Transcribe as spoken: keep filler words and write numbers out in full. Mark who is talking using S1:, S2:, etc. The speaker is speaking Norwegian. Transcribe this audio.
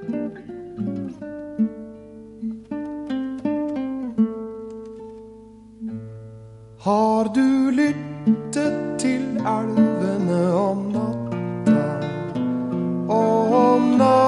S1: Har du lyttet til elvene om natta, om natta?